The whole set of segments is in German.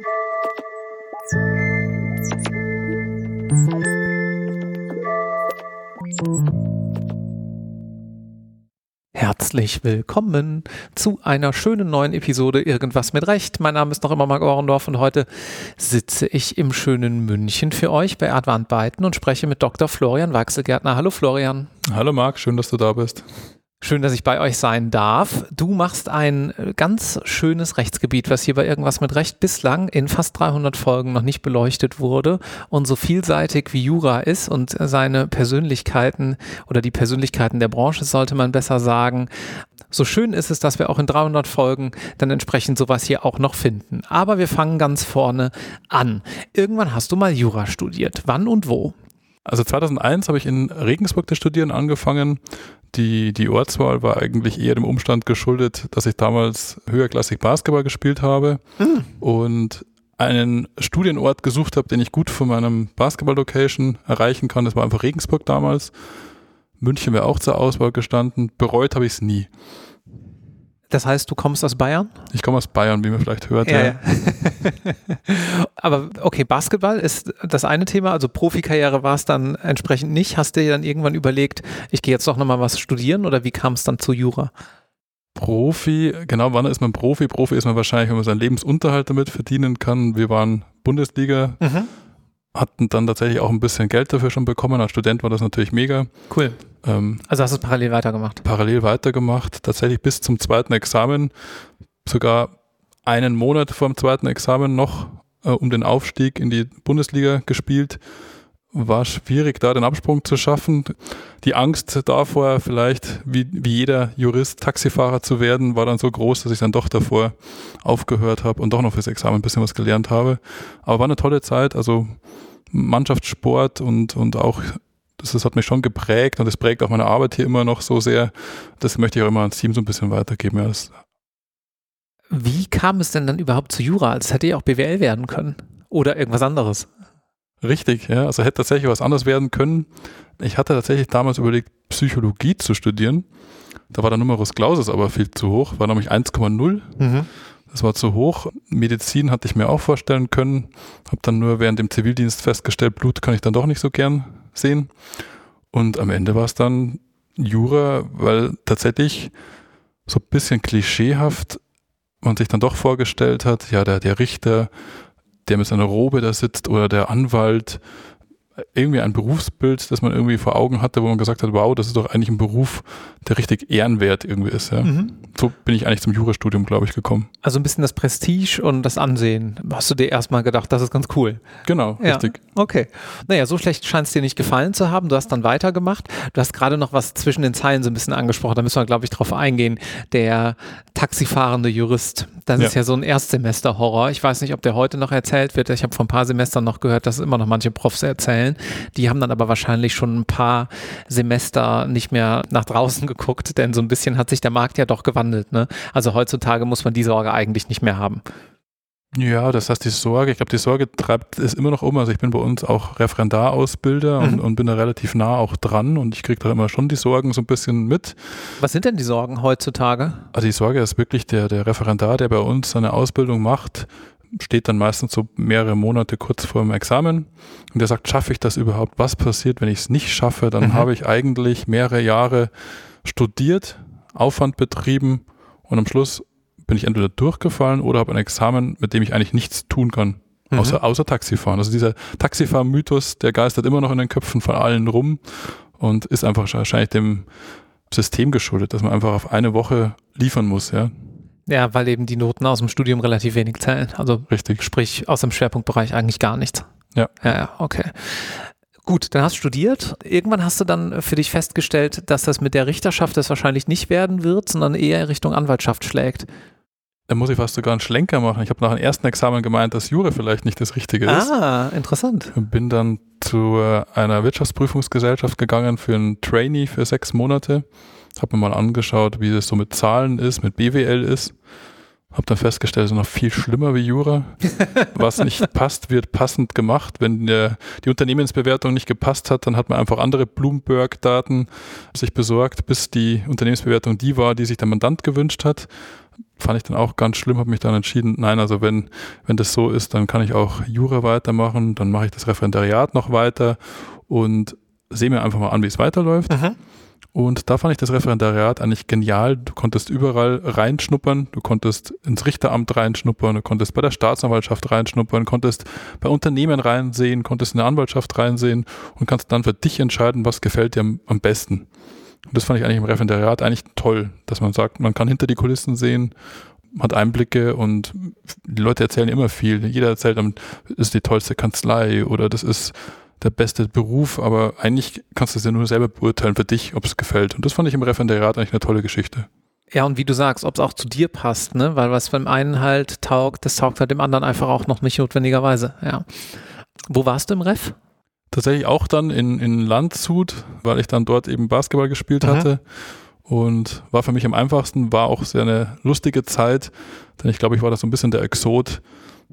Herzlich willkommen zu einer schönen neuen Episode Irgendwas mit Recht. Mein Name ist noch immer Marc Ohrendorf und heute sitze ich im schönen München für euch bei Advant Beiten und spreche mit Dr. Florian Weichselgärtner. Hallo Florian. Hallo Marc, schön, dass du da bist. Schön, dass ich bei euch sein darf. Du machst ein ganz schönes Rechtsgebiet, was hier bei Irgendwas mit Recht bislang in fast 300 Folgen noch nicht beleuchtet wurde und so vielseitig wie Jura ist und seine Persönlichkeiten oder die Persönlichkeiten der Branche, sollte man besser sagen. So schön ist es, dass wir auch in 300 Folgen dann entsprechend sowas hier auch noch finden. Aber wir fangen ganz vorne an. Irgendwann hast du mal Jura studiert. Wann und wo? Also 2001 habe ich in Regensburg das Studieren angefangen. Die Ortswahl war eigentlich eher dem Umstand geschuldet, dass ich damals höherklassig Basketball gespielt habe und einen Studienort gesucht habe, den ich gut von meinem Basketball-Location erreichen kann. Das war einfach Regensburg damals. München wäre auch zur Auswahl gestanden. Bereut habe ich es nie. Das heißt, du kommst aus Bayern? Ich komme aus Bayern, wie man vielleicht hört. Ja. Aber okay, Basketball ist das eine Thema, also Profikarriere war es dann entsprechend nicht. Hast du dir dann irgendwann überlegt, ich gehe jetzt doch nochmal was studieren oder wie kam es dann zu Jura? Profi, genau, wann ist man Profi? Profi ist man wahrscheinlich, wenn man seinen Lebensunterhalt damit verdienen kann. Wir waren Bundesliga, hatten dann tatsächlich auch ein bisschen Geld dafür schon bekommen. Als Student war das natürlich mega. Cool. Also hast du es parallel weitergemacht? Parallel weitergemacht, tatsächlich bis zum zweiten Examen, sogar einen Monat vor dem zweiten Examen noch um den Aufstieg in die Bundesliga gespielt. War schwierig, da den Absprung zu schaffen. Die Angst davor, vielleicht wie jeder Jurist Taxifahrer zu werden, war dann so groß, dass ich dann doch davor aufgehört habe und doch noch fürs Examen ein bisschen was gelernt habe. Aber war eine tolle Zeit, also Mannschaftssport und auch das hat mich schon geprägt und das prägt auch meine Arbeit hier immer noch so sehr. Das möchte ich auch immer ans Team so ein bisschen weitergeben. Ja, wie kam es denn dann überhaupt zu Jura? Es hätte ja auch BWL werden können oder irgendwas anderes. Richtig, ja. Also hätte tatsächlich was anderes werden können. Ich hatte tatsächlich damals überlegt, Psychologie zu studieren. Da war der Numerus Clausus aber viel zu hoch, war nämlich 1,0. Das war zu hoch. Medizin hatte ich mir auch vorstellen können. Habe dann nur während dem Zivildienst festgestellt, Blut kann ich dann doch nicht so gern sehen. Und am Ende war es dann Jura, weil tatsächlich so ein bisschen klischeehaft man sich dann doch vorgestellt hat, ja, der Richter, der mit seiner Robe da sitzt oder der Anwalt, irgendwie ein Berufsbild, das man irgendwie vor Augen hatte, wo man gesagt hat, wow, das ist doch eigentlich ein Beruf, der richtig ehrenwert irgendwie ist. Ja. So bin ich eigentlich zum Jurastudium, glaube ich, gekommen. Also ein bisschen das Prestige und das Ansehen. Hast du dir erstmal gedacht, das ist ganz cool. Genau, ja, richtig. Okay. Naja, so schlecht scheint es dir nicht gefallen zu haben. Du hast dann weitergemacht. Du hast gerade noch was zwischen den Zeilen so ein bisschen angesprochen. Da müssen wir, glaube ich, drauf eingehen. Der taxifahrende Jurist. Das ist ja so ein Erstsemester-Horror. Ich weiß nicht, ob der heute noch erzählt wird. Ich habe vor ein paar Semestern noch gehört, dass immer noch manche Profs erzählen. Die haben dann aber wahrscheinlich schon ein paar Semester nicht mehr nach draußen geguckt, denn so ein bisschen hat sich der Markt ja doch gewandelt. Ne? Also heutzutage muss man die Sorge eigentlich nicht mehr haben. Ja, das heißt die Sorge, ich glaube, die Sorge treibt es immer noch um. Also ich bin bei uns auch Referendarausbilder und bin da relativ nah auch dran und ich kriege da immer schon die Sorgen so ein bisschen mit. Was sind denn die Sorgen heutzutage? Also die Sorge ist wirklich der Referendar, der bei uns seine Ausbildung macht, steht dann meistens so mehrere Monate kurz vor dem Examen und der sagt, schaffe ich das überhaupt? Was passiert, wenn ich es nicht schaffe? Dann habe ich eigentlich mehrere Jahre studiert, Aufwand betrieben und am Schluss bin ich entweder durchgefallen oder habe ein Examen, mit dem ich eigentlich nichts tun kann, außer Taxifahren. Also dieser Taxifahr-Mythos, der geistert immer noch in den Köpfen von allen rum und ist einfach wahrscheinlich dem System geschuldet, dass man einfach auf eine Woche liefern muss, ja. Ja, weil eben die Noten aus dem Studium relativ wenig zählen. Also richtig. Sprich aus dem Schwerpunktbereich eigentlich gar nichts. Ja. Ja, okay. Gut, dann hast du studiert. Irgendwann hast du dann für dich festgestellt, dass das mit der Richterschaft das wahrscheinlich nicht werden wird, sondern eher Richtung Anwaltschaft schlägt. Da muss ich fast sogar einen Schlenker machen. Ich habe nach dem ersten Examen gemeint, dass Jura vielleicht nicht das Richtige ist. Ah, interessant. Bin dann zu einer Wirtschaftsprüfungsgesellschaft gegangen für einen Trainee für 6 Monate. Habe mir mal angeschaut, wie das so mit Zahlen ist, mit BWL ist. Habe dann festgestellt, es ist noch viel schlimmer wie Jura. Was nicht passt, wird passend gemacht. Wenn die Unternehmensbewertung nicht gepasst hat, dann hat man einfach andere Bloomberg-Daten sich besorgt, bis die Unternehmensbewertung die war, die sich der Mandant gewünscht hat. Fand ich dann auch ganz schlimm, habe mich dann entschieden, nein, also wenn das so ist, dann kann ich auch Jura weitermachen, dann mache ich das Referendariat noch weiter und sehe mir einfach mal an, wie es weiterläuft. Mhm. Und da fand ich das Referendariat eigentlich genial. Du konntest überall reinschnuppern, du konntest ins Richteramt reinschnuppern, du konntest bei der Staatsanwaltschaft reinschnuppern, konntest bei Unternehmen reinsehen, konntest in der Anwaltschaft reinsehen und kannst dann für dich entscheiden, was gefällt dir am besten. Und das fand ich eigentlich im Referendariat eigentlich toll, dass man sagt, man kann hinter die Kulissen sehen, hat Einblicke und die Leute erzählen immer viel. Jeder erzählt, das ist die tollste Kanzlei oder das ist der beste Beruf, aber eigentlich kannst du es ja nur selber beurteilen für dich, ob es gefällt. Und das fand ich im Referendariat eigentlich eine tolle Geschichte. Ja, und wie du sagst, ob es auch zu dir passt, ne? Weil was beim einen halt taugt, das taugt halt dem anderen einfach auch noch nicht notwendigerweise, ja. Wo warst du im Ref? Tatsächlich auch dann in Landshut, weil ich dann dort eben Basketball gespielt hatte und war für mich am einfachsten, war auch sehr eine lustige Zeit, denn ich glaube, ich war da so ein bisschen der Exot,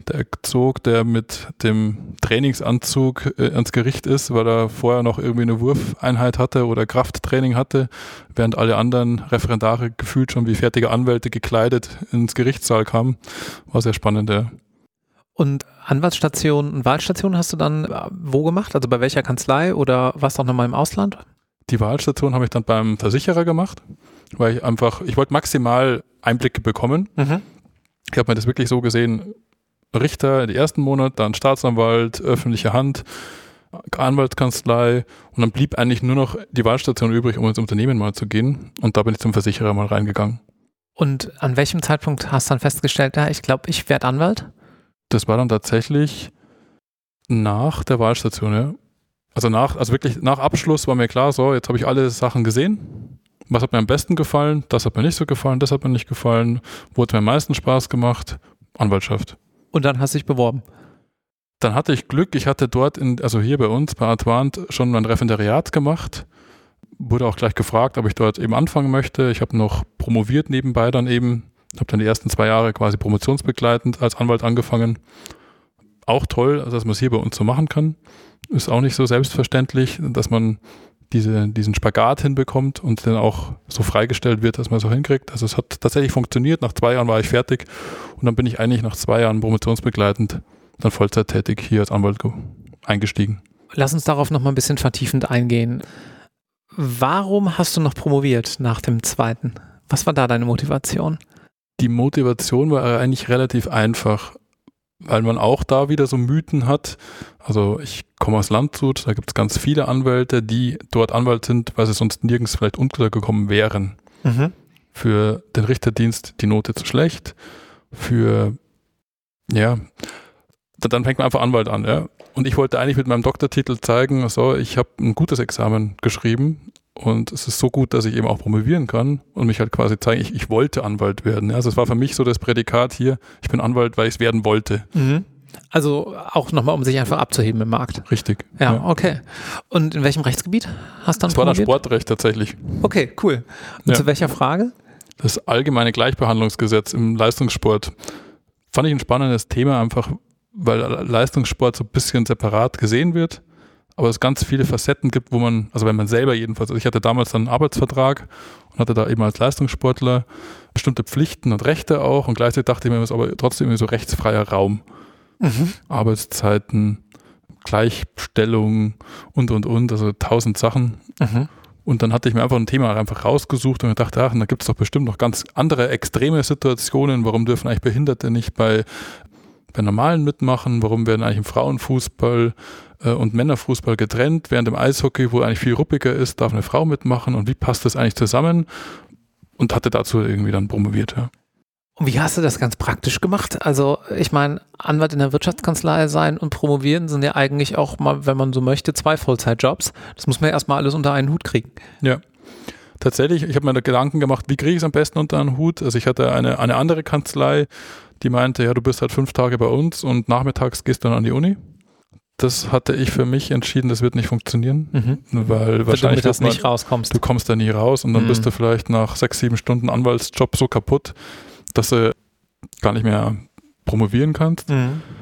der mit dem Trainingsanzug ans Gericht ist, weil er vorher noch irgendwie eine Wurfeinheit hatte oder Krafttraining hatte, während alle anderen Referendare gefühlt schon wie fertige Anwälte gekleidet ins Gerichtssaal kamen. War sehr spannend, ja. Und Anwaltsstation und Wahlstation hast du dann wo gemacht? Also bei welcher Kanzlei oder warst du auch nochmal im Ausland? Die Wahlstation habe ich dann beim Versicherer gemacht, weil ich wollte maximal Einblicke bekommen. Mhm. Ich habe mir das wirklich so gesehen, Richter den ersten Monat, dann Staatsanwalt, öffentliche Hand, Anwaltskanzlei und dann blieb eigentlich nur noch die Wahlstation übrig, um ins Unternehmen mal zu gehen und da bin ich zum Versicherer mal reingegangen. Und an welchem Zeitpunkt hast du dann festgestellt, ja, ich glaube, ich werde Anwalt? Das war dann tatsächlich nach der Wahlstation, ja. Also wirklich nach Abschluss war mir klar, so, jetzt habe ich alle Sachen gesehen. Was hat mir am besten gefallen? Das hat mir nicht so gefallen, das hat mir nicht gefallen. Wo hat mir am meisten Spaß gemacht? Anwaltschaft. Und dann hast du dich beworben? Dann hatte ich Glück, ich hatte dort, also hier bei uns, bei Advant, schon mein Referendariat gemacht. Wurde auch gleich gefragt, ob ich dort eben anfangen möchte. Ich habe noch promoviert nebenbei dann eben. Habe dann die ersten 2 Jahre quasi promotionsbegleitend als Anwalt angefangen. Auch toll, dass man es hier bei uns so machen kann. Ist auch nicht so selbstverständlich, dass man diesen Spagat hinbekommt und dann auch so freigestellt wird, dass man so hinkriegt. Also es hat tatsächlich funktioniert. Nach 2 Jahren war ich fertig und dann bin ich eigentlich nach 2 Jahren promotionsbegleitend dann Vollzeit tätig hier als Anwalt eingestiegen. Lass uns darauf nochmal ein bisschen vertiefend eingehen. Warum hast du noch promoviert nach dem zweiten? Was war da deine Motivation? Die Motivation war eigentlich relativ einfach, weil man auch da wieder so Mythen hat. Also ich komme aus Landshut, da gibt es ganz viele Anwälte, die dort Anwalt sind, weil sie sonst nirgends vielleicht untergekommen wären. Mhm. Für den Richterdienst die Note zu schlecht. Dann fängt man einfach Anwalt an. Ja. Und ich wollte eigentlich mit meinem Doktortitel zeigen, so, ich habe ein gutes Examen geschrieben und es ist so gut, dass ich eben auch promovieren kann und mich halt quasi zeigen, ich wollte Anwalt werden. Ja. Also es war für mich so das Prädikat hier, ich bin Anwalt, weil ich es werden wollte. Mhm. Also auch nochmal, um sich einfach abzuheben im Markt. Richtig. Ja, okay. Und in welchem Rechtsgebiet hast du dann promoviert? Das war dann Sportrecht tatsächlich. Okay, cool. Und zu welcher Frage? Das allgemeine Gleichbehandlungsgesetz im Leistungssport. Fand ich ein spannendes Thema, einfach weil Leistungssport so ein bisschen separat gesehen wird, aber es ganz viele Facetten gibt, wo man, also wenn man selber jedenfalls, also ich hatte damals dann einen Arbeitsvertrag und hatte da eben als Leistungssportler bestimmte Pflichten und Rechte auch und gleichzeitig dachte ich mir, es ist aber trotzdem irgendwie so rechtsfreier Raum. Mhm. Arbeitszeiten, Gleichstellung und, also 1000 Sachen. Mhm. Und dann hatte ich mir einfach ein Thema einfach rausgesucht und dachte, da gibt es doch bestimmt noch ganz andere extreme Situationen. Warum dürfen eigentlich Behinderte nicht bei Normalen mitmachen? Warum werden eigentlich im Frauenfußball und Männerfußball getrennt? Während im Eishockey, wo eigentlich viel ruppiger ist, darf eine Frau mitmachen? Und wie passt das eigentlich zusammen? Und hatte dazu irgendwie dann promoviert, ja. Und wie hast du das ganz praktisch gemacht? Also ich meine, Anwalt in der Wirtschaftskanzlei sein und promovieren sind ja eigentlich auch mal, wenn man so möchte, 2 Vollzeitjobs. Das muss man ja erstmal alles unter einen Hut kriegen. Ja, tatsächlich. Ich habe mir da Gedanken gemacht, wie kriege ich es am besten unter einen Hut? Also ich hatte eine andere Kanzlei, die meinte, ja, du bist halt 5 Tage bei uns und nachmittags gehst du dann an die Uni. Das hatte ich für mich entschieden, das wird nicht funktionieren, weil wahrscheinlich du nicht rauskommst. Du kommst da nie raus und dann bist du vielleicht nach 6-7 Stunden Anwaltsjob so kaputt, dass du gar nicht mehr promovieren kannst.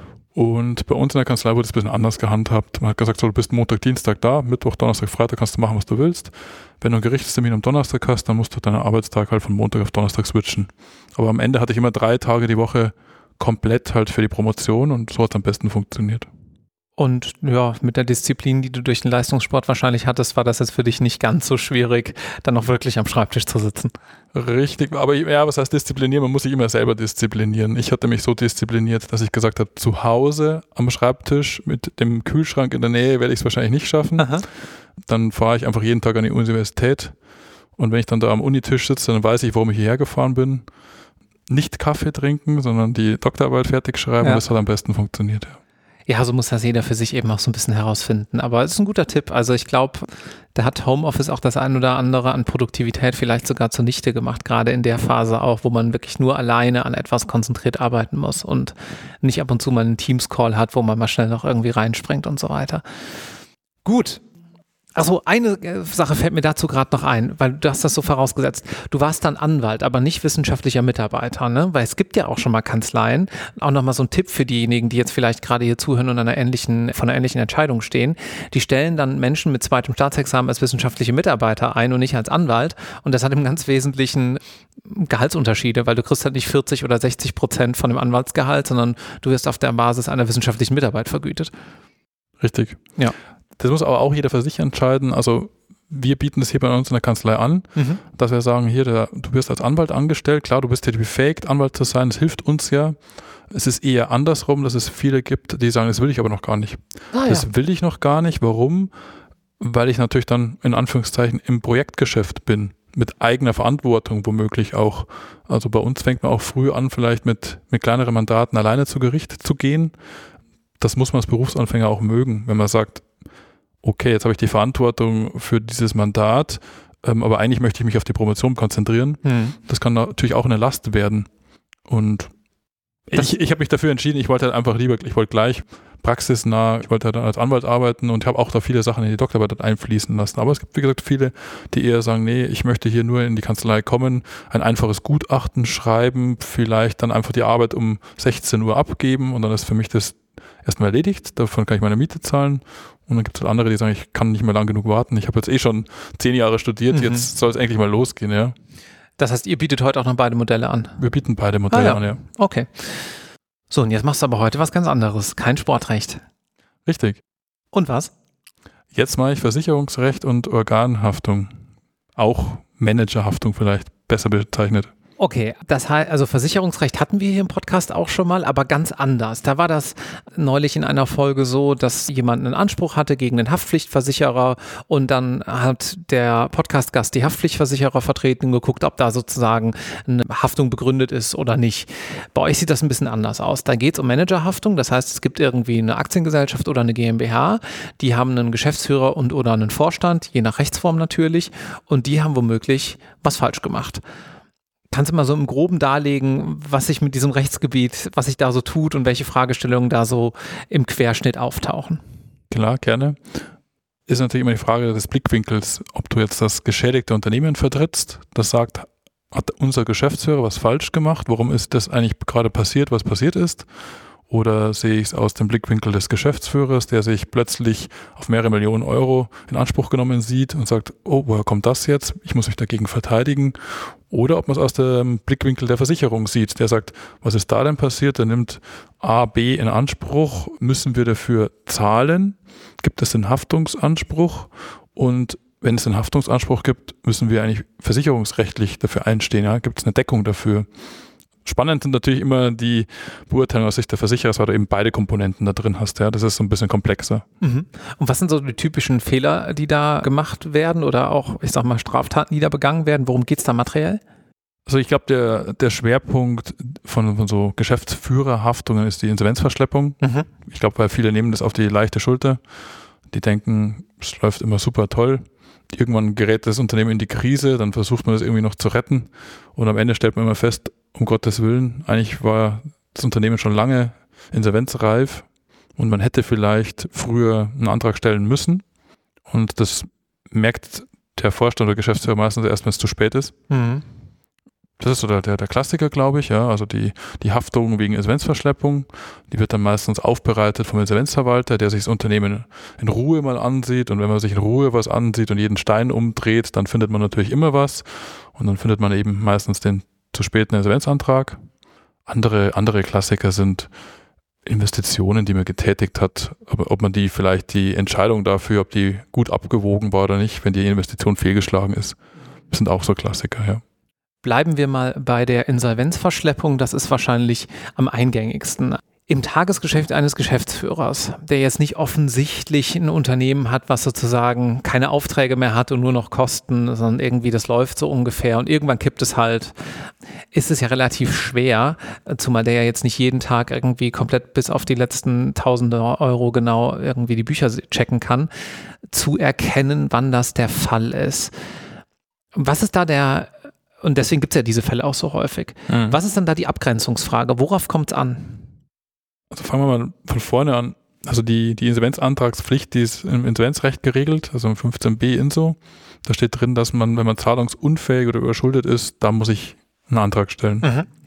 Und bei uns in der Kanzlei wurde es ein bisschen anders gehandhabt. Man hat gesagt, so, du bist Montag, Dienstag da, Mittwoch, Donnerstag, Freitag kannst du machen, was du willst. Wenn du einen Gerichtstermin am Donnerstag hast, dann musst du deinen Arbeitstag halt von Montag auf Donnerstag switchen. Aber am Ende hatte ich immer 3 Tage die Woche komplett halt für die Promotion und so hat es am besten funktioniert. Und ja, mit der Disziplin, die du durch den Leistungssport wahrscheinlich hattest, war das jetzt für dich nicht ganz so schwierig, dann noch wirklich am Schreibtisch zu sitzen. Richtig, aber ja, was heißt disziplinieren? Man muss sich immer selber disziplinieren. Ich hatte mich so diszipliniert, dass ich gesagt habe, zu Hause am Schreibtisch mit dem Kühlschrank in der Nähe werde ich es wahrscheinlich nicht schaffen. Aha. Dann fahre ich einfach jeden Tag an die Universität und wenn ich dann da am Unitisch sitze, dann weiß ich, warum ich hierher gefahren bin. Nicht Kaffee trinken, sondern die Doktorarbeit fertig schreiben und das hat am besten funktioniert, ja. Ja, so muss das jeder für sich eben auch so ein bisschen herausfinden. Aber es ist ein guter Tipp. Also ich glaube, da hat Homeoffice auch das ein oder andere an Produktivität vielleicht sogar zunichte gemacht, gerade in der Phase auch, wo man wirklich nur alleine an etwas konzentriert arbeiten muss und nicht ab und zu mal einen Teams-Call hat, wo man mal schnell noch irgendwie reinspringt und so weiter. Gut. Also eine Sache fällt mir dazu gerade noch ein, weil du hast das so vorausgesetzt. Du warst dann Anwalt, aber nicht wissenschaftlicher Mitarbeiter, ne? Weil es gibt ja auch schon mal Kanzleien. Auch nochmal so ein Tipp für diejenigen, die jetzt vielleicht gerade hier zuhören und vor einer ähnlichen Entscheidung stehen. Die stellen dann Menschen mit 2. Staatsexamen als wissenschaftliche Mitarbeiter ein und nicht als Anwalt. Und das hat im ganz Wesentlichen Gehaltsunterschiede, weil du kriegst halt nicht 40 oder 60% von dem Anwaltsgehalt, sondern du wirst auf der Basis einer wissenschaftlichen Mitarbeit vergütet. Richtig. Ja. Das muss aber auch jeder für sich entscheiden. Also wir bieten das hier bei uns in der Kanzlei an, dass wir sagen, hier, du wirst als Anwalt angestellt, klar, du bist hier befähigt, Anwalt zu sein, das hilft uns ja. Es ist eher andersrum, dass es viele gibt, die sagen, das will ich aber noch gar nicht. Das will ich noch gar nicht. Warum? Weil ich natürlich dann in Anführungszeichen im Projektgeschäft bin, mit eigener Verantwortung womöglich auch. Also bei uns fängt man auch früh an, vielleicht mit kleineren Mandaten alleine zu Gericht zu gehen. Das muss man als Berufsanfänger auch mögen, wenn man sagt, okay, jetzt habe ich die Verantwortung für dieses Mandat, aber eigentlich möchte ich mich auf die Promotion konzentrieren. Das kann natürlich auch eine Last werden. Und ich habe mich dafür entschieden, ich wollte gleich praxisnah, ich wollte halt als Anwalt arbeiten und habe auch da viele Sachen in die Doktorarbeit einfließen lassen. Aber es gibt, wie gesagt, viele, die eher sagen, nee, ich möchte hier nur in die Kanzlei kommen, ein einfaches Gutachten schreiben, vielleicht dann einfach die Arbeit um 16 Uhr abgeben und dann ist für mich das erstmal erledigt, davon kann ich meine Miete zahlen. Und dann gibt es halt andere, die sagen, ich kann nicht mehr lang genug warten. Ich habe jetzt schon 10 Jahre studiert, jetzt soll es endlich mal losgehen, ja. Das heißt, ihr bietet heute auch noch beide Modelle an? Wir bieten beide Modelle an, ja. Okay. So, und jetzt machst du aber heute was ganz anderes. Kein Sportrecht. Richtig. Und was? Jetzt mache ich Versicherungsrecht und Organhaftung. Auch Managerhaftung vielleicht besser bezeichnet. Okay, das heißt, also Versicherungsrecht hatten wir hier im Podcast auch schon mal, aber ganz anders. Da war das neulich in einer Folge so, dass jemand einen Anspruch hatte gegen den Haftpflichtversicherer und dann hat der Podcast-Gast die Haftpflichtversicherer vertreten und geguckt, ob da sozusagen eine Haftung begründet ist oder nicht. Bei euch sieht das ein bisschen anders aus. Da geht es um Managerhaftung, das heißt, es gibt irgendwie eine Aktiengesellschaft oder eine GmbH, die haben einen Geschäftsführer und oder einen Vorstand, je nach Rechtsform natürlich, und die haben womöglich was falsch gemacht. Kannst du mal so im Groben darlegen, was sich mit diesem Rechtsgebiet, was sich da so tut und welche Fragestellungen da so im Querschnitt auftauchen? Klar, gerne. Ist natürlich immer die Frage des Blickwinkels, ob du jetzt das geschädigte Unternehmen vertrittst, das sagt, hat unser Geschäftsführer was falsch gemacht, warum ist das eigentlich gerade passiert, was passiert ist? Oder sehe ich es aus dem Blickwinkel des Geschäftsführers, der sich plötzlich auf mehrere Millionen Euro in Anspruch genommen sieht und sagt, oh, woher kommt das jetzt? Ich muss mich dagegen verteidigen. Oder ob man es aus dem Blickwinkel der Versicherung sieht, der sagt, was ist da denn passiert? Der nimmt A, B in Anspruch, müssen wir dafür zahlen? Gibt es einen Haftungsanspruch? Und wenn es einen Haftungsanspruch gibt, müssen wir eigentlich versicherungsrechtlich dafür einstehen. Ja? Gibt es eine Deckung dafür? Spannend sind natürlich immer die Beurteilungen aus Sicht der Versicherer, weil du eben beide Komponenten da drin hast. Ja, das ist so ein bisschen komplexer. Und was sind so die typischen Fehler, die da gemacht werden oder auch, ich sag mal, Straftaten, die da begangen werden? Worum geht es da materiell? Also ich glaube, der Schwerpunkt von so Geschäftsführerhaftungen ist die Insolvenzverschleppung. Ich glaube, weil viele nehmen das auf die leichte Schulter. Die denken, es läuft immer super toll. Irgendwann gerät das Unternehmen in die Krise, dann versucht man das irgendwie noch zu retten und am Ende stellt man immer fest, um Gottes Willen, eigentlich war das Unternehmen schon lange insolvenzreif und man hätte vielleicht früher einen Antrag stellen müssen und das merkt der Vorstand oder Geschäftsführer meistens erst, wenn es zu spät ist. Das ist so der Klassiker, glaube ich, ja. Also die Haftung wegen Insolvenzverschleppung, die wird dann meistens aufbereitet vom Insolvenzverwalter, der sich das Unternehmen in Ruhe mal ansieht. Und wenn man sich in Ruhe was ansieht und jeden Stein umdreht, dann findet man natürlich immer was. Und dann findet man eben meistens den zu späten Insolvenzantrag. Andere Klassiker sind Investitionen, die man getätigt hat, aber ob man die Entscheidung dafür, ob die gut abgewogen war oder nicht, wenn die Investition fehlgeschlagen ist, das sind auch so Klassiker, ja. Bleiben wir mal bei der Insolvenzverschleppung. Das ist wahrscheinlich am eingängigsten. Im Tagesgeschäft eines Geschäftsführers, der jetzt nicht offensichtlich ein Unternehmen hat, was sozusagen keine Aufträge mehr hat und nur noch Kosten, sondern irgendwie das läuft so ungefähr und irgendwann kippt es halt, ist es ja relativ schwer, zumal der ja jetzt nicht jeden Tag irgendwie komplett bis auf die letzten Tausende Euro genau irgendwie die Bücher checken kann, zu erkennen, wann das der Fall ist. Was ist da und deswegen gibt es ja diese Fälle auch so häufig. Was ist dann da die Abgrenzungsfrage? Worauf kommt es an? Also fangen wir mal von vorne an. Also die Insolvenzantragspflicht, die ist im Insolvenzrecht geregelt, also im 15b INSO. Da steht drin, dass man, wenn man zahlungsunfähig oder überschuldet ist, da muss ich einen Antrag stellen.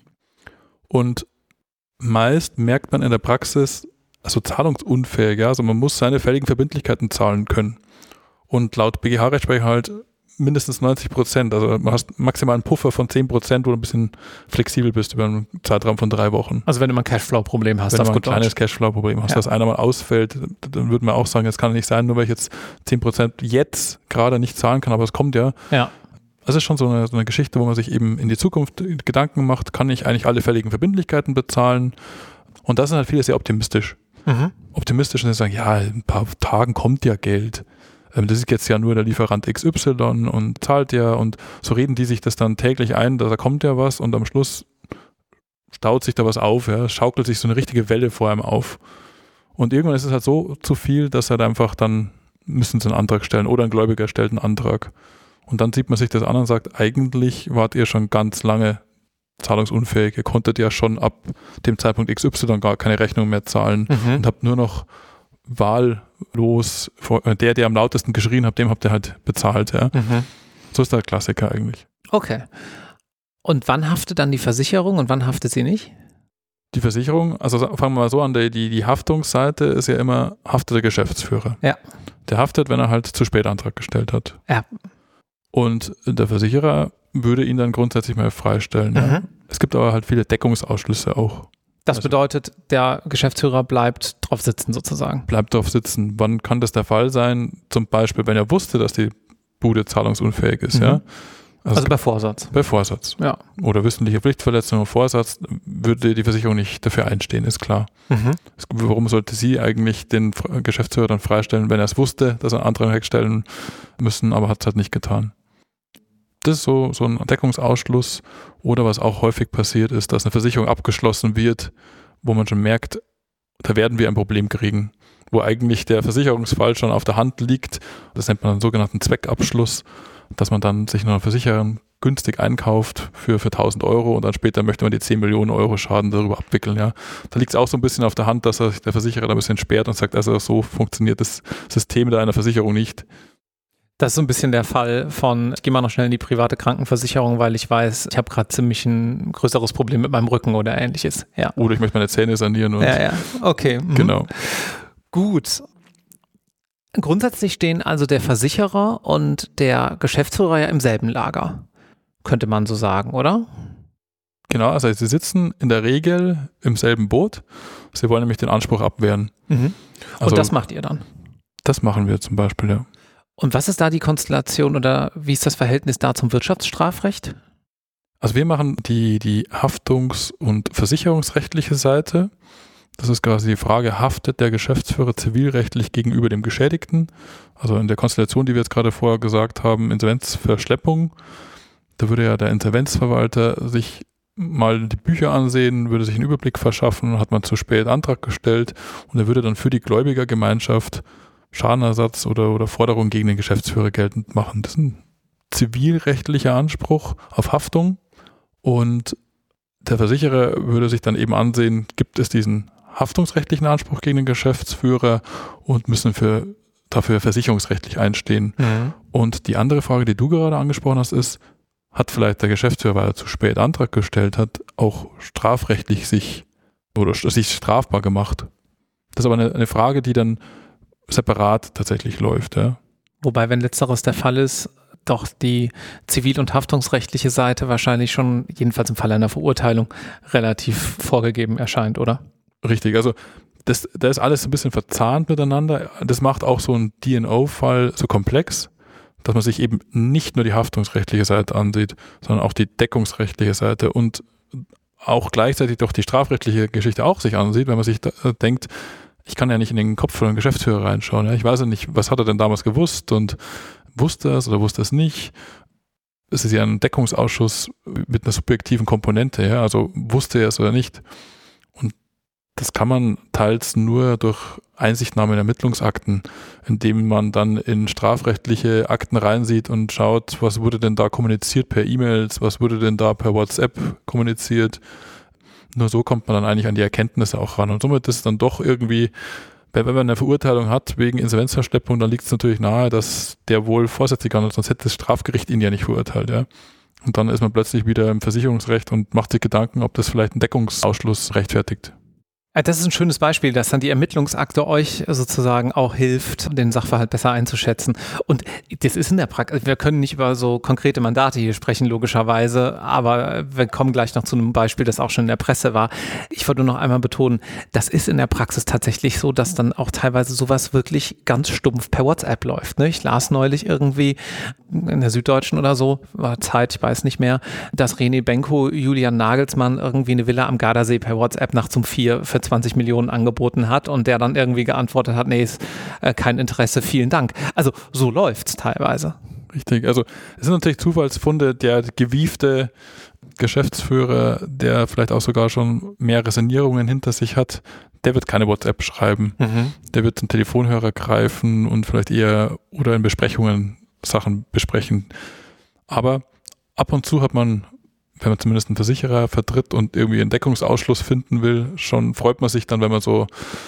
Und meist merkt man in der Praxis, also zahlungsunfähig, ja, also man muss seine fälligen Verbindlichkeiten zahlen können. Und laut BGH-Rechtsprechung halt mindestens 90%, also du hast maximal einen Puffer von 10%, wo du ein bisschen flexibel bist über einen Zeitraum von 3 Wochen. Also wenn du mal ein Cashflow-Problem hast, wenn du mal ein kleines Cashflow-Problem hast, das einer mal ausfällt, dann würde man auch sagen, das kann nicht sein, nur weil ich jetzt 10% jetzt gerade nicht zahlen kann, aber es kommt ja. Ja. Das ist schon so eine Geschichte, wo man sich eben in die Zukunft Gedanken macht, kann ich eigentlich alle fälligen Verbindlichkeiten bezahlen? Und da sind halt viele sehr optimistisch. Optimistisch und sagen, ja, in ein paar Tagen kommt ja Geld. Das ist jetzt ja nur der Lieferant XY und zahlt ja, und so reden die sich das dann täglich ein, da kommt ja was und am Schluss staut sich da was auf, ja, schaukelt sich so eine richtige Welle vor einem auf. Und irgendwann ist es halt so zu viel, dass halt einfach dann müssen sie einen Antrag stellen oder ein Gläubiger stellt einen Antrag. Und dann sieht man sich das an und sagt, eigentlich wart ihr schon ganz lange zahlungsunfähig, ihr konntet ja schon ab dem Zeitpunkt XY gar keine Rechnung mehr zahlen und habt nur noch wahllos, der am lautesten geschrien hat, dem habt ihr halt bezahlt. Ja. So ist der Klassiker eigentlich. Okay. Und wann haftet dann die Versicherung und wann haftet sie nicht? Die Versicherung, also fangen wir mal so an, die Haftungsseite ist ja immer, haftet der Geschäftsführer. Ja. Der haftet, wenn er halt zu spät Antrag gestellt hat. Ja. Und der Versicherer würde ihn dann grundsätzlich mal freistellen. Ja. Es gibt aber halt viele Deckungsausschlüsse auch. Das bedeutet, der Geschäftsführer bleibt drauf sitzen sozusagen. Bleibt drauf sitzen. Wann kann das der Fall sein? Zum Beispiel, wenn er wusste, dass die Bude zahlungsunfähig ist. Ja? Also bei Vorsatz. Bei Vorsatz. Ja. Oder wissentliche Pflichtverletzung oder Vorsatz würde die Versicherung nicht dafür einstehen, ist klar. Warum sollte sie eigentlich den Geschäftsführer dann freistellen, wenn er es wusste, dass er einen Antrag herstellen müssen, aber hat es halt nicht getan? Das ist so ein Deckungsausschluss. Oder was auch häufig passiert ist, dass eine Versicherung abgeschlossen wird, wo man schon merkt, da werden wir ein Problem kriegen, wo eigentlich der Versicherungsfall schon auf der Hand liegt. Das nennt man einen sogenannten Zweckabschluss, dass man dann sich noch einen Versicherer günstig einkauft für 1.000 Euro und dann später möchte man die 10 Millionen Euro Schaden darüber abwickeln. Ja. Da liegt es auch so ein bisschen auf der Hand, dass der Versicherer da ein bisschen sperrt und sagt, also so funktioniert das System einer Versicherung nicht. Das ist so ein bisschen der Fall von, ich gehe mal noch schnell in die private Krankenversicherung, weil ich weiß, ich habe gerade ziemlich ein größeres Problem mit meinem Rücken oder ähnliches. Ja. Oder ich möchte meine Zähne sanieren. Und ja. Okay. Genau. Gut. Grundsätzlich stehen also der Versicherer und der Geschäftsführer ja im selben Lager, könnte man so sagen, oder? Genau, also sie sitzen in der Regel im selben Boot. Sie wollen nämlich den Anspruch abwehren. Und also, das macht ihr dann? Das machen wir zum Beispiel, ja. Und was ist da die Konstellation oder wie ist das Verhältnis da zum Wirtschaftsstrafrecht? Also wir machen die Haftungs- und versicherungsrechtliche Seite. Das ist quasi die Frage, haftet der Geschäftsführer zivilrechtlich gegenüber dem Geschädigten? Also in der Konstellation, die wir jetzt gerade vorher gesagt haben, Insolvenzverschleppung, da würde ja der Insolvenzverwalter sich mal die Bücher ansehen, würde sich einen Überblick verschaffen, hat man zu spät Antrag gestellt und er würde dann für die Gläubigergemeinschaft Schadenersatz oder Forderungen gegen den Geschäftsführer geltend machen. Das ist ein zivilrechtlicher Anspruch auf Haftung und der Versicherer würde sich dann eben ansehen, gibt es diesen haftungsrechtlichen Anspruch gegen den Geschäftsführer und müssen dafür versicherungsrechtlich einstehen. Und die andere Frage, die du gerade angesprochen hast, ist, hat vielleicht der Geschäftsführer, weil er zu spät Antrag gestellt hat, auch strafrechtlich sich strafbar gemacht. Das ist aber eine Frage, die dann separat tatsächlich läuft. Ja. Wobei, wenn letzteres der Fall ist, doch die zivil- und haftungsrechtliche Seite wahrscheinlich schon, jedenfalls im Fall einer Verurteilung, relativ vorgegeben erscheint, oder? Richtig, also da ist alles ein bisschen verzahnt miteinander. Das macht auch so einen D&O-Fall so komplex, dass man sich eben nicht nur die haftungsrechtliche Seite ansieht, sondern auch die deckungsrechtliche Seite und auch gleichzeitig doch die strafrechtliche Geschichte auch sich ansieht, wenn man sich denkt, ich kann ja nicht in den Kopf von einem Geschäftsführer reinschauen. Ja? Ich weiß ja nicht, was hat er denn damals gewusst und wusste es oder wusste es nicht. Es ist ja ein Deckungsausschuss mit einer subjektiven Komponente, ja? Also wusste er es oder nicht. Und das kann man teils nur durch Einsichtnahme in Ermittlungsakten, indem man dann in strafrechtliche Akten reinsieht und schaut, was wurde denn da kommuniziert per E-Mails, was wurde denn da per WhatsApp kommuniziert. Nur so kommt man dann eigentlich an die Erkenntnisse auch ran. Und somit ist es dann doch irgendwie, wenn man eine Verurteilung hat wegen Insolvenzverschleppung, dann liegt es natürlich nahe, dass der wohl vorsätzlich war, sonst hätte das Strafgericht ihn ja nicht verurteilt. Ja. Und dann ist man plötzlich wieder im Versicherungsrecht und macht sich Gedanken, ob das vielleicht einen Deckungsausschluss rechtfertigt. Das ist ein schönes Beispiel, dass dann die Ermittlungsakte euch sozusagen auch hilft, den Sachverhalt besser einzuschätzen. Und das ist in der Praxis, wir können nicht über so konkrete Mandate hier sprechen, logischerweise, aber wir kommen gleich noch zu einem Beispiel, das auch schon in der Presse war. Ich wollte nur noch einmal betonen, das ist in der Praxis tatsächlich so, dass dann auch teilweise sowas wirklich ganz stumpf per WhatsApp läuft. Ne? Ich las neulich irgendwie in der Süddeutschen oder so, war Zeit, ich weiß nicht mehr, dass René Benko Julian Nagelsmann irgendwie eine Villa am Gardasee per WhatsApp nachts um 4 für 20 Millionen angeboten hat und der dann irgendwie geantwortet hat, nee, ist kein Interesse, vielen Dank. Also so läuft's teilweise. Richtig, also es sind natürlich Zufallsfunde, der gewiefte Geschäftsführer, der vielleicht auch sogar schon mehrere Sanierungen hinter sich hat, der wird keine WhatsApp schreiben. Der wird einen Telefonhörer greifen und vielleicht eher oder in Besprechungen Sachen besprechen. Aber ab und zu hat man, wenn man zumindest einen Versicherer vertritt und irgendwie einen Deckungsausschluss finden will, schon freut man sich dann, wenn man so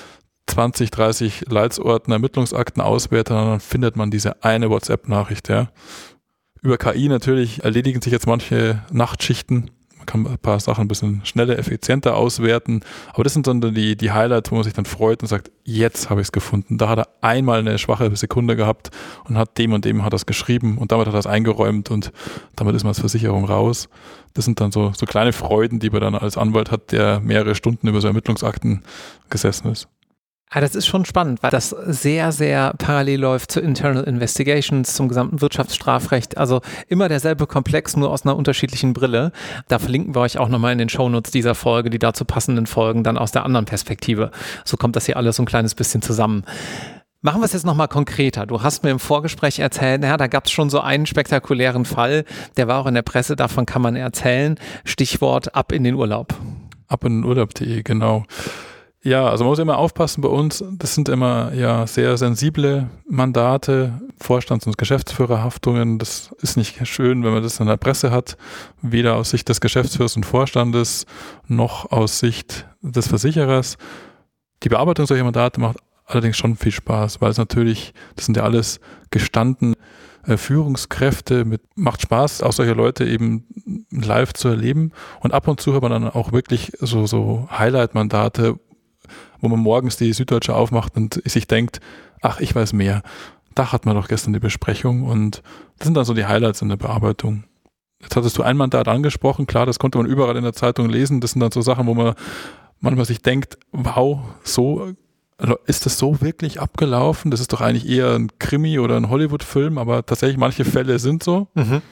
20, 30 Leitsordner, Ermittlungsakten auswertet, und dann findet man diese eine WhatsApp-Nachricht. Ja. Über KI natürlich erledigen sich jetzt manche Nachtschichten. Man kann ein paar Sachen ein bisschen schneller, effizienter auswerten. Aber das sind dann die Highlights, wo man sich dann freut und sagt, jetzt habe ich es gefunden. Da hat er einmal eine schwache Sekunde gehabt und hat dem und dem hat das geschrieben und damit hat er es eingeräumt und damit ist man als Versicherung raus. Das sind dann so kleine Freuden, die man dann als Anwalt hat, der mehrere Stunden über so Ermittlungsakten gesessen ist. Das ist schon spannend, weil das sehr, sehr parallel läuft zu Internal Investigations, zum gesamten Wirtschaftsstrafrecht. Also immer derselbe Komplex, nur aus einer unterschiedlichen Brille. Da verlinken wir euch auch nochmal in den Shownotes dieser Folge, die dazu passenden Folgen dann aus der anderen Perspektive. So kommt das hier alles so ein kleines bisschen zusammen. Machen wir es jetzt nochmal konkreter. Du hast mir im Vorgespräch erzählt, da gab es schon so einen spektakulären Fall, der war auch in der Presse, davon kann man erzählen. Stichwort ab in den Urlaub. Ab in den Urlaub.de, genau. Ja, also man muss immer aufpassen bei uns, das sind immer ja sehr sensible Mandate, Vorstands- und Geschäftsführerhaftungen, das ist nicht schön, wenn man das in der Presse hat, weder aus Sicht des Geschäftsführers und Vorstandes, noch aus Sicht des Versicherers. Die Bearbeitung solcher Mandate macht allerdings schon viel Spaß, weil es natürlich, das sind ja alles gestandene Führungskräfte, macht Spaß, auch solche Leute eben live zu erleben und ab und zu hat man dann auch wirklich so Highlight-Mandate, wo man morgens die Süddeutsche aufmacht und sich denkt, ach, ich weiß mehr. Da hat man doch gestern die Besprechung und das sind dann so die Highlights in der Bearbeitung. Jetzt hattest du ein Mandat angesprochen, klar, das konnte man überall in der Zeitung lesen. Das sind dann so Sachen, wo man manchmal sich denkt, wow, so ist das so wirklich abgelaufen? Das ist doch eigentlich eher ein Krimi oder ein Hollywood-Film, aber tatsächlich manche Fälle sind so.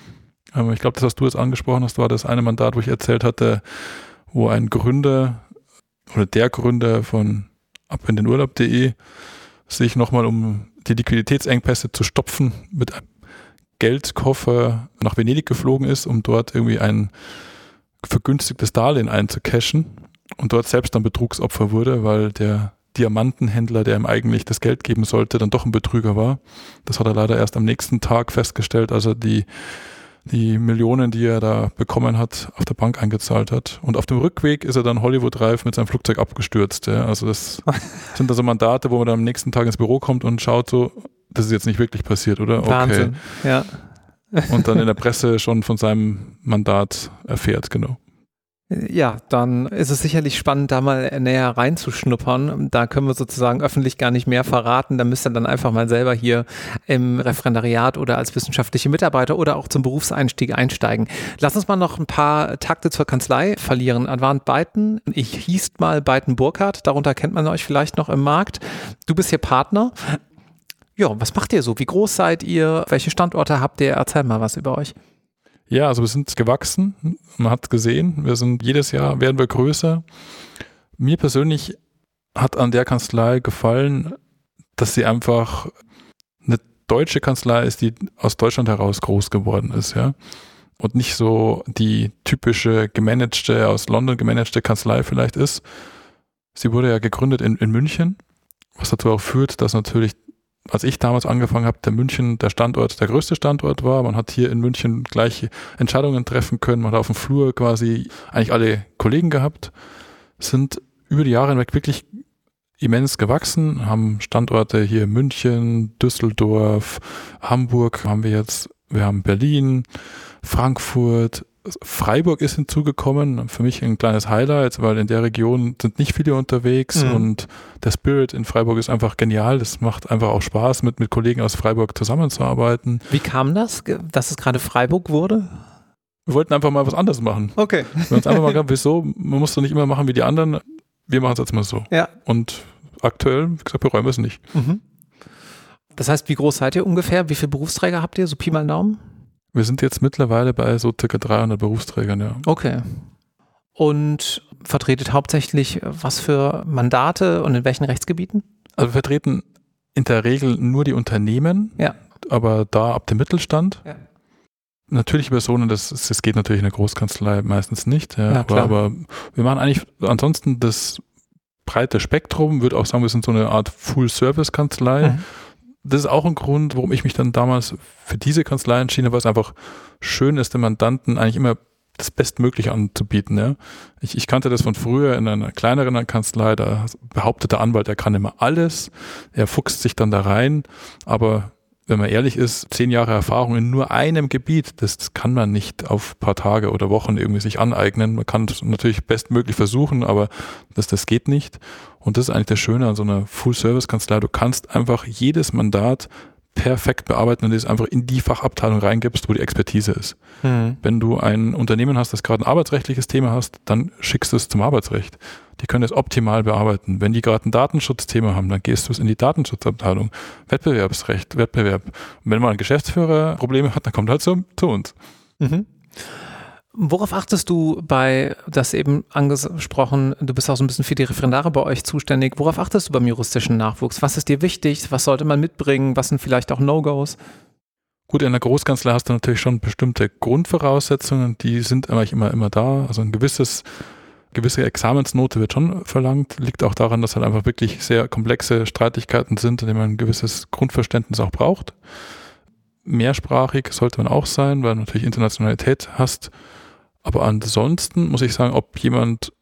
Ich glaube, das, was du jetzt angesprochen hast, war das eine Mandat, wo ich erzählt hatte, wo ein Gründer oder der Gründer von ab in den Urlaub.de sich nochmal, um die Liquiditätsengpässe zu stopfen, mit einem Geldkoffer nach Venedig geflogen ist, um dort irgendwie ein vergünstigtes Darlehen einzucashen und dort selbst dann Betrugsopfer wurde, weil der Diamantenhändler, der ihm eigentlich das Geld geben sollte, dann doch ein Betrüger war. Das hat er leider erst am nächsten Tag festgestellt, als er die Millionen, die er da bekommen hat, auf der Bank eingezahlt hat. Und auf dem Rückweg ist er dann Hollywood-reif mit seinem Flugzeug abgestürzt. Ja. Also das sind also Mandate, wo man dann am nächsten Tag ins Büro kommt und schaut so, das ist jetzt nicht wirklich passiert, oder? Wahnsinn, okay. Ja. und dann in der Presse schon von seinem Mandat erfährt, genau. Ja, dann ist es sicherlich spannend, da mal näher reinzuschnuppern. Da können wir sozusagen öffentlich gar nicht mehr verraten. Da müsst ihr dann einfach mal selber hier im Referendariat oder als wissenschaftliche Mitarbeiter oder auch zum Berufseinstieg einsteigen. Lass uns mal noch ein paar Takte zur Kanzlei verlieren. Advant Beiten, ich hieß mal Beiten Burkhardt, darunter kennt man euch vielleicht noch im Markt. Du bist hier Partner. Ja, was macht ihr so? Wie groß seid ihr? Welche Standorte habt ihr? Erzähl mal was über euch. Ja, also wir sind gewachsen, man hat gesehen, jedes Jahr werden wir größer. Mir persönlich hat an der Kanzlei gefallen, dass sie einfach eine deutsche Kanzlei ist, die aus Deutschland heraus groß geworden ist, ja. Und nicht so die typische aus London gemanagte Kanzlei vielleicht ist. Sie wurde ja gegründet in München, was dazu auch führt, dass natürlich, als ich damals angefangen habe, der größte Standort war. Man hat hier in München gleich Entscheidungen treffen können. Man hat auf dem Flur quasi eigentlich alle Kollegen gehabt, sind über die Jahre hinweg wirklich immens gewachsen, haben Standorte hier in München, Düsseldorf, Hamburg wir haben Berlin, Frankfurt, Freiburg ist hinzugekommen, für mich ein kleines Highlight, weil in der Region sind nicht viele unterwegs und der Spirit in Freiburg ist einfach genial. Das macht einfach auch Spaß, mit Kollegen aus Freiburg zusammenzuarbeiten. Wie kam das, dass es gerade Freiburg wurde? Wir wollten einfach mal was anderes machen. Okay. Wir haben uns einfach mal gedacht, wieso? Man muss doch nicht immer machen wie die anderen. Wir machen es jetzt mal so. Ja. Und aktuell, wie gesagt, bereuen wir es nicht. Mhm. Das heißt, wie groß seid ihr ungefähr? Wie viele Berufsträger habt ihr? So Pi mal Daumen? Wir sind jetzt mittlerweile bei so ca. 300 Berufsträgern, ja. Okay. Und vertretet hauptsächlich was für Mandate und in welchen Rechtsgebieten? Also wir vertreten in der Regel nur die Unternehmen, ja, aber da ab dem Mittelstand. Ja. Natürliche Personen, das geht natürlich in der Großkanzlei meistens nicht. Ja, ja, klar. Aber wir machen eigentlich ansonsten das breite Spektrum, würde auch sagen, wir sind so eine Art Full-Service-Kanzlei. Mhm. Das ist auch ein Grund, warum ich mich dann damals für diese Kanzlei entschieden habe, weil es einfach schön ist, den Mandanten eigentlich immer das Bestmögliche anzubieten. Ja. Ich kannte das von früher in einer kleineren Kanzlei, da behauptet der Anwalt, er kann immer alles, er fuchst sich dann da rein, aber wenn man ehrlich ist, 10 Jahre Erfahrung in nur einem Gebiet, das kann man nicht auf ein paar Tage oder Wochen irgendwie sich aneignen. Man kann es natürlich bestmöglich versuchen, aber das geht nicht. Und das ist eigentlich das Schöne an so einer Full-Service-Kanzlei. Du kannst einfach jedes Mandat perfekt bearbeiten und es einfach in die Fachabteilung reingibst, wo die Expertise ist. Mhm. Wenn du ein Unternehmen hast, das gerade ein arbeitsrechtliches Thema hast, dann schickst du es zum Arbeitsrecht. Die können es optimal bearbeiten. Wenn die gerade ein Datenschutzthema haben, dann gehst du es in die Datenschutzabteilung. Wettbewerbsrecht, Wettbewerb. Und wenn mal ein Geschäftsführer Probleme hat, dann kommt er halt zu uns. Mhm. Worauf achtest du das eben angesprochen, du bist auch so ein bisschen für die Referendare bei euch zuständig, worauf achtest du beim juristischen Nachwuchs? Was ist dir wichtig? Was sollte man mitbringen? Was sind vielleicht auch No-Gos? Gut, in der Großkanzlei hast du natürlich schon bestimmte Grundvoraussetzungen, die sind eigentlich immer da. Also eine gewisse Examensnote wird schon verlangt, liegt auch daran, dass halt einfach wirklich sehr komplexe Streitigkeiten sind, in denen man ein gewisses Grundverständnis auch braucht. Mehrsprachig sollte man auch sein, weil du natürlich Internationalität hast. Aber ansonsten muss ich sagen, ob jemand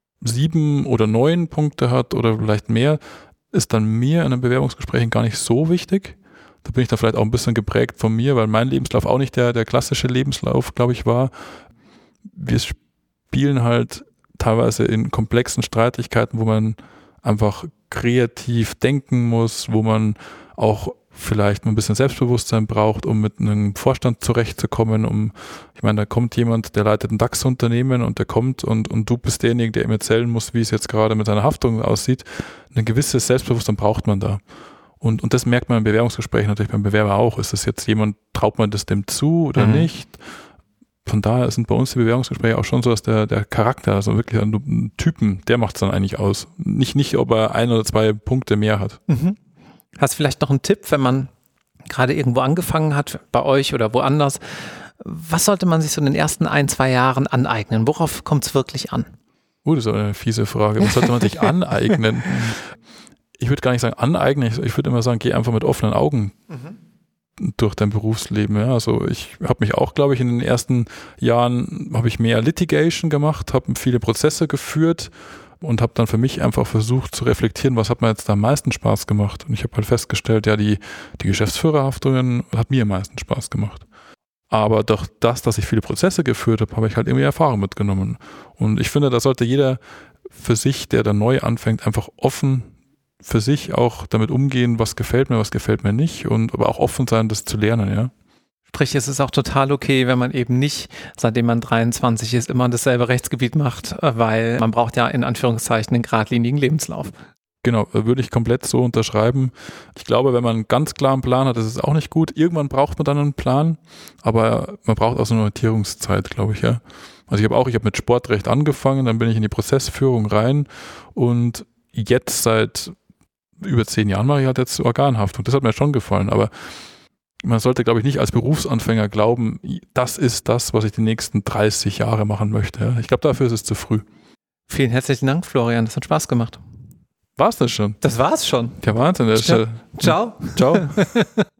7 oder 9 Punkte hat oder vielleicht mehr, ist dann mir in einem Bewerbungsgespräch gar nicht so wichtig. Da bin ich dann vielleicht auch ein bisschen geprägt von mir, weil mein Lebenslauf auch nicht der klassische Lebenslauf, glaube ich, war. Wir spielen halt teilweise in komplexen Streitigkeiten, wo man einfach kreativ denken muss, wo man auch vielleicht ein bisschen Selbstbewusstsein braucht, um mit einem Vorstand zurechtzukommen. Ich meine, da kommt jemand, der leitet ein DAX-Unternehmen und der kommt und du bist derjenige, der ihm erzählen muss, wie es jetzt gerade mit seiner Haftung aussieht. Ein gewisses Selbstbewusstsein braucht man da. Und das merkt man im Bewerbungsgespräch natürlich beim Bewerber auch. Ist das jetzt jemand, traut man das dem zu oder nicht? Von daher sind bei uns die Bewerbungsgespräche auch schon so, dass der Charakter, also wirklich ein Typen, der macht es dann eigentlich aus. Nicht, ob er 1 oder 2 Punkte mehr hat. Mhm. Hast du vielleicht noch einen Tipp, wenn man gerade irgendwo angefangen hat, bei euch oder woanders? Was sollte man sich so in den ersten 1-2 Jahren aneignen? Worauf kommt es wirklich an? Das ist eine fiese Frage. Was sollte man sich aneignen? Ich würde gar nicht sagen aneignen, ich würde immer sagen, geh einfach mit offenen Augen durch dein Berufsleben. Ja. Also ich habe mich auch, glaube ich, in den ersten Jahren habe ich mehr Litigation gemacht, habe viele Prozesse geführt und habe dann für mich einfach versucht zu reflektieren, was hat mir jetzt da am meisten Spaß gemacht. Und ich habe halt festgestellt, ja, die Geschäftsführerhaftungen hat mir am meisten Spaß gemacht. Aber durch das, dass ich viele Prozesse geführt habe, habe ich halt irgendwie Erfahrung mitgenommen. Und ich finde, da sollte jeder für sich, der da neu anfängt, einfach offen für sich auch damit umgehen, was gefällt mir nicht, und aber auch offen sein, das zu lernen, ja. Sprich, es ist auch total okay, wenn man eben nicht, seitdem man 23 ist, immer dasselbe Rechtsgebiet macht, weil man braucht ja in Anführungszeichen einen geradlinigen Lebenslauf. Genau, würde ich komplett so unterschreiben. Ich glaube, wenn man einen ganz klaren Plan hat, ist es auch nicht gut. Irgendwann braucht man dann einen Plan, aber man braucht auch so eine Orientierungszeit, glaube ich, ja. Also ich habe mit Sportrecht angefangen, dann bin ich in die Prozessführung rein und jetzt seit über 10 Jahren mache ich halt jetzt Organhaftung. Das hat mir schon gefallen, aber man sollte, glaube ich, nicht als Berufsanfänger glauben, das ist das, was ich die nächsten 30 Jahre machen möchte. Ich glaube, dafür ist es zu früh. Vielen herzlichen Dank, Florian. Das hat Spaß gemacht. War's das schon? Das war's schon. Ja, Wahnsinn. Ciao. Ciao.